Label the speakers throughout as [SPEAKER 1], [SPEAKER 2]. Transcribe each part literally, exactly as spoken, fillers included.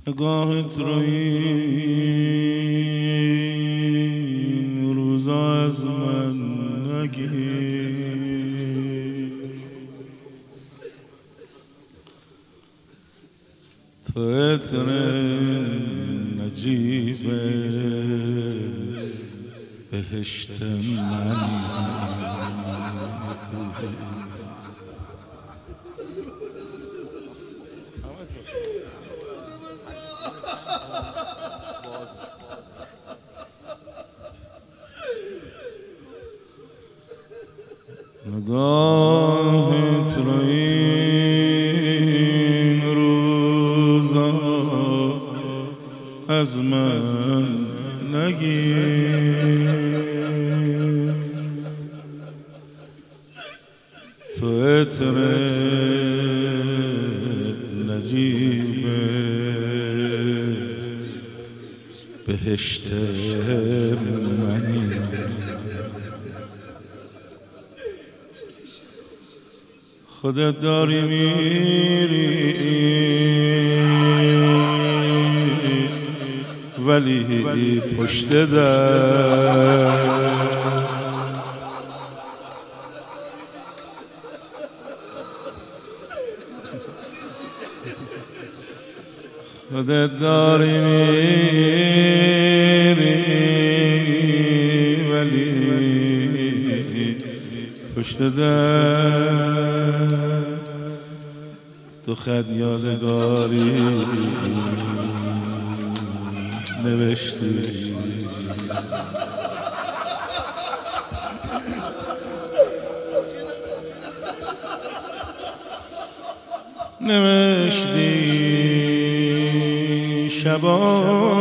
[SPEAKER 1] نگاهت رو این روزا از من نگیر، تو عطر نجیب بهشت منی. نگاهت رو این روزا از من نگیر، تو عطر نجیب بهشت منی. خودت داری میری ولی پشت در خودت داری میری ولی پشت در تو خط یادگاری نوشتی، نوشتی شبا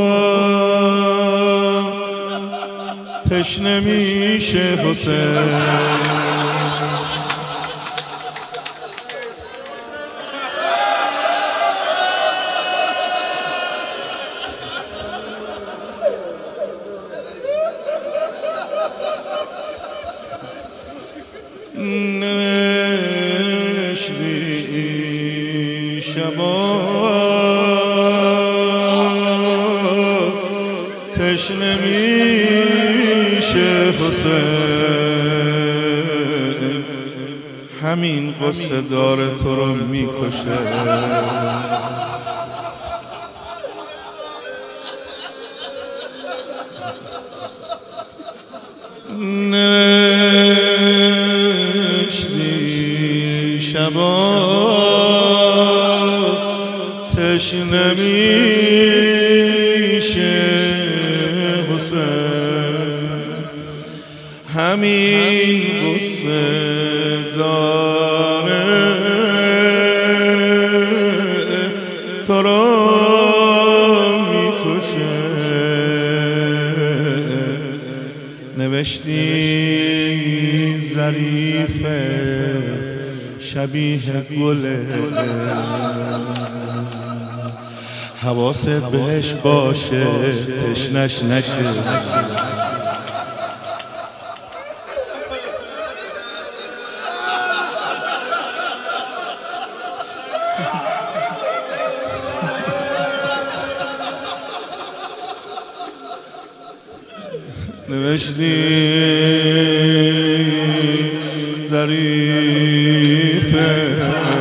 [SPEAKER 1] تشنه میشه حسین، نوشتی شبا تشنه میشه حسین، همین قصه دار تو رو میکشه. نوشتی شبا تشنه میشه حسین، همین قصه داره تو رو میکشه. نوشتی ظریفه شبیه گله، حواست بهش باشه تشنش نشه. نوشتی ظریفه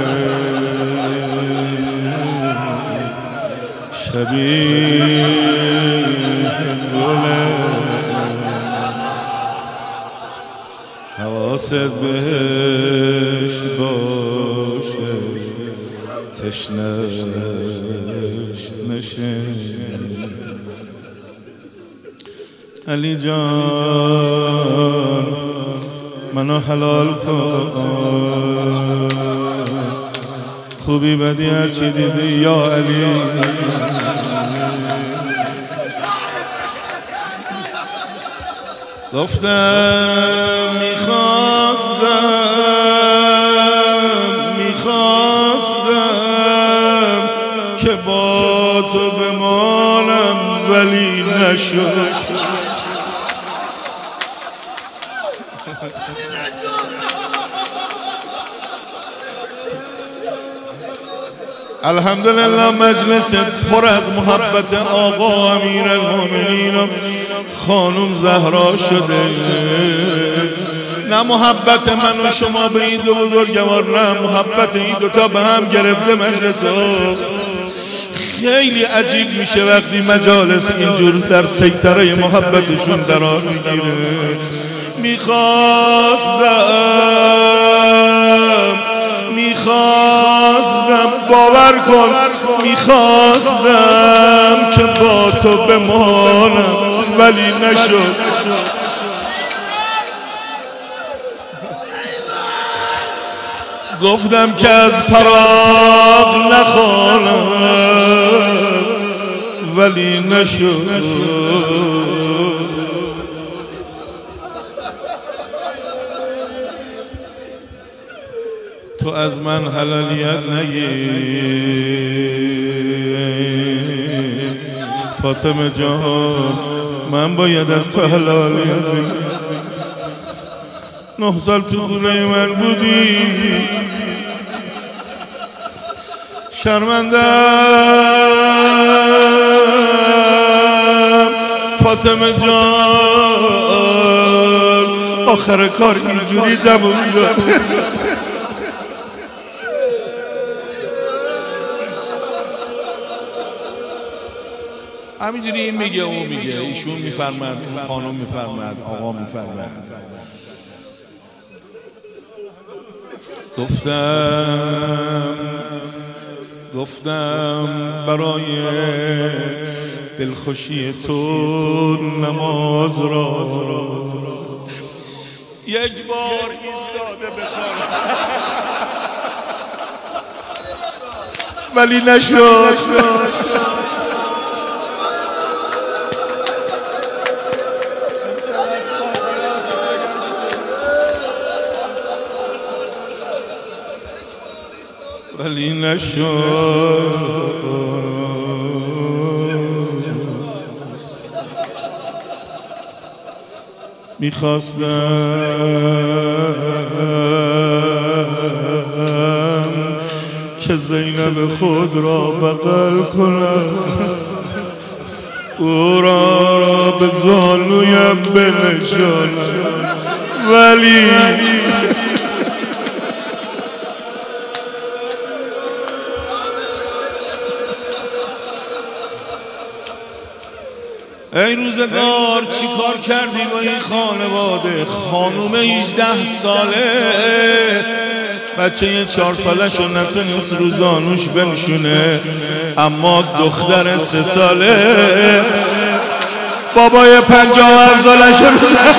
[SPEAKER 1] شبیه گله، حواست بهش باشه تشنش نشه. علی جان منو حلال کن، خوبی بدی هرچی دیدی یا علی. گفتم میخواستم میخواستم که با تو بمانم ولی نشد. الحمدلله مجلس پر از محبت آقا امیر المؤمنین و خانم زهرا شده. نه محبت من و شما به این دو بزرگوار، نه محبت این دوتا به هم گرفته مجلس ها. خیلی عجیب میشه وقتی مجالس اینجور در سیطره محبتشون قرار میگیره. میخواستم میخواستم باور کن میخواستم که با تو بمانم ولی نشد. گفتم که از فراق نخوانم ولی نشد. تو از من حلالیت نگیر فاطمه جان، من باید از تو حلالیت بگیر. نه سال تو خونه من بودی، شرمندم فاطمه جان، آخر کار اینجوری تموم شد. همینجوری این میگه اون میگه، ایشون میفرمد، خانم میفرمد، آقا میفرمد. گفتم گفتم برای دلخوشی تو نماز را یک بار ایستاده بخوانم ولی نشد. ولی نشد. میخواستم که زینب خود را بغل کنم، او را به زانویم بنشانم ولی ای روزگار چی کار کردی با این خانواده؟ خانومه هجده ساله، بچه چهار ساله شو نتونست رو زانوش بنشونه، اما دختر سه ساله بابای پنجاه و هفت ساله شو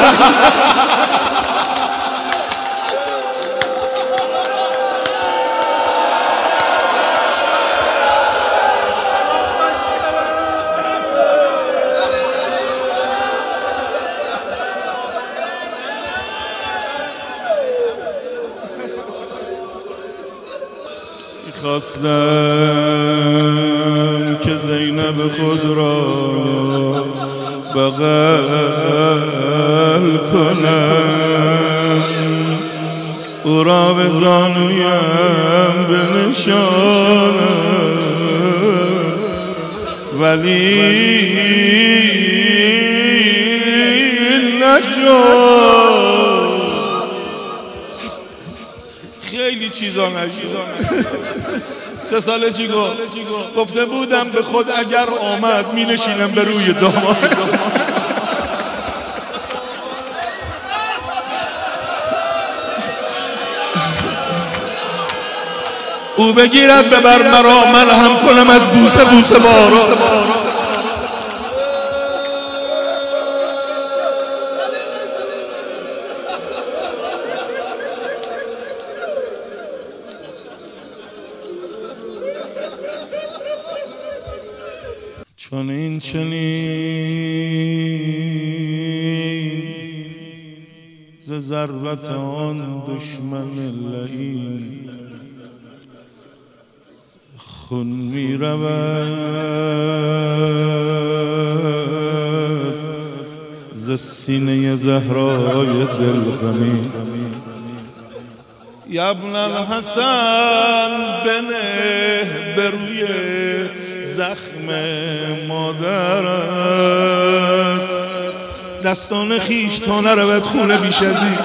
[SPEAKER 1] خواستم که زینب خود را بغل کنم، او را به زانویم بنشانم ولی نشد. خیلی چیزا نشد. سه ساله چی گفت؟ گفته بودم به خود اگر آمد می نشینم به روی داماد. او بگیرد ببر مرا، من هم کنم از بوسه بوسه بارا. چنین چنین ز ضربت آن دشمن لعین خون می رود ز سینه زهرای دل غمین. یا ابن الحسن بنه بروی زخم مادرت، دستان خیش تا نرود خونه بیش از این.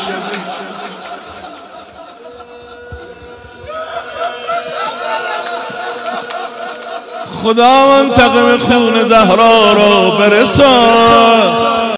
[SPEAKER 1] خدا منتقم خون زهرا را برسان.